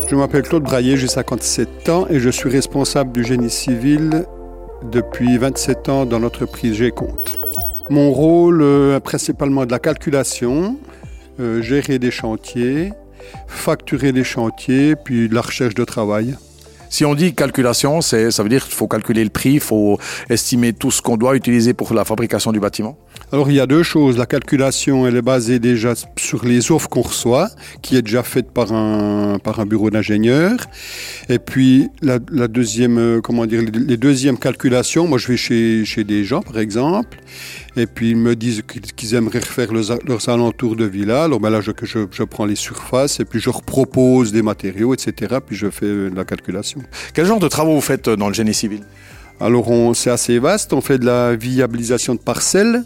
Je m'appelle Claude Braillet, j'ai 57 ans et je suis responsable du génie civil depuis 27 ans dans l'entreprise G-Compte. Mon rôle, principalement de la calculation, gérer des chantiers, facturer des chantiers, puis de la recherche de travail. Si on dit calculation, ça veut dire qu'il faut calculer le prix, il faut estimer tout ce qu'on doit utiliser pour la fabrication du bâtiment? Alors il y a deux choses. La calculation, elle est basée déjà sur les offres qu'on reçoit, qui est déjà faite par un bureau d'ingénieur. Et puis la deuxième, les deuxièmes calculations, moi je vais chez des gens par exemple, et puis ils me disent qu'ils aimeraient refaire leurs alentours de villa. Alors là je prends les surfaces et puis je repropose des matériaux, etc. Puis je fais la calculation. Quel genre de travaux vous faites dans le génie civil? Alors c'est assez vaste. On fait de la viabilisation de parcelles,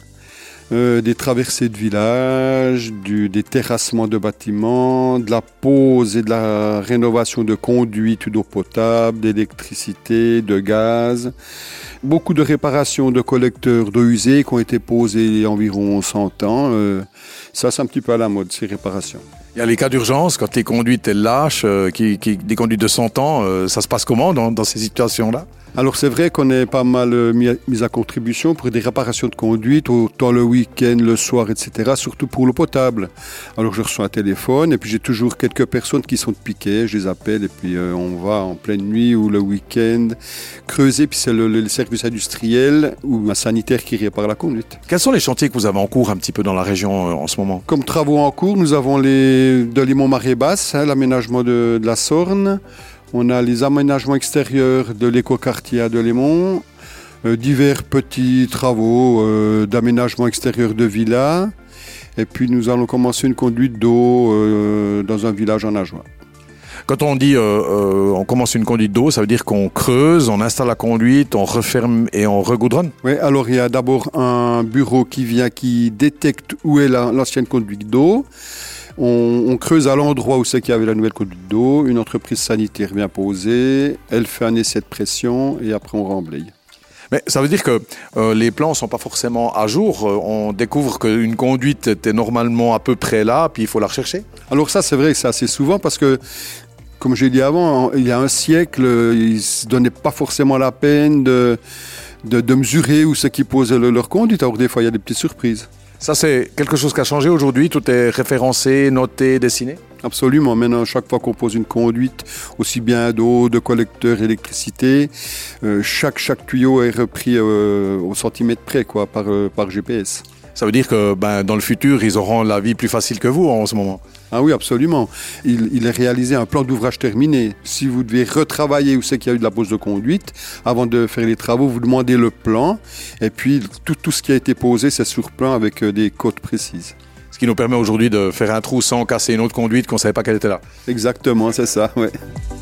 des traversées de villages, des terrassements de bâtiments, de la pose et de la rénovation de conduites d'eau potable, d'électricité, de gaz. Beaucoup de réparations de collecteurs d'eau usée qui ont été posés il y a environ 100 ans. Ça, c'est un petit peu à la mode, ces réparations. Il y a les cas d'urgence, quand les conduites elles lâchent, des conduites de 100 ans, ça se passe comment dans ces situations-là? Alors c'est vrai qu'on est pas mal mis à contribution pour des réparations de conduite, autant le week-end, le soir, etc., surtout pour l'eau potable. Alors je reçois un téléphone et puis j'ai toujours quelques personnes qui sont de piquet, je les appelle et puis on va en pleine nuit ou le week-end creuser, puis c'est le service industriel ou un sanitaire qui répare la conduite. Quels sont les chantiers que vous avez en cours un petit peu dans la région en ce moment? Comme travaux en cours, nous avons de Limont-Marée Basse, l'aménagement de la Sorne. On a les aménagements extérieurs de l'écoquartier à Delémont, divers petits travaux d'aménagement extérieur de villas. Et puis nous allons commencer une conduite d'eau dans un village en Ajoie. Quand on dit on commence une conduite d'eau, ça veut dire qu'on creuse, on installe la conduite, on referme et on regoudronne? Oui, alors il y a d'abord un bureau qui détecte où est l'ancienne conduite d'eau. On creuse à l'endroit où c'est qu'il y avait la nouvelle conduite d'eau. Une entreprise sanitaire vient poser, elle fait un essai de pression et après on remblaye. Mais ça veut dire que les plans ne sont pas forcément à jour. On découvre qu'une conduite était normalement à peu près là, puis il faut la rechercher? Alors ça, c'est vrai que c'est assez souvent parce que, comme j'ai dit avant, il y a un siècle, ils ne se donnaient pas forcément la peine de mesurer où c'est qu'ils posaient leur conduite. Alors des fois, il y a des petites surprises. Ça, c'est quelque chose qui a changé aujourd'hui? Tout est référencé, noté, dessiné? Absolument. Maintenant, chaque fois qu'on pose une conduite, aussi bien d'eau, de collecteur, électricité, chaque tuyau est repris au centimètre près, par GPS. Ça veut dire que dans le futur, ils auront la vie plus facile que vous en ce moment? Ah oui, absolument. Il est réalisé un plan d'ouvrage terminé. Si vous devez retravailler où c'est qu'il y a eu de la pose de conduite, avant de faire les travaux, vous demandez le plan. Et puis, tout ce qui a été posé, c'est sur plan avec des codes précises. Ce qui nous permet aujourd'hui de faire un trou sans casser une autre conduite qu'on ne savait pas qu'elle était là. Exactement, c'est ça, ouais.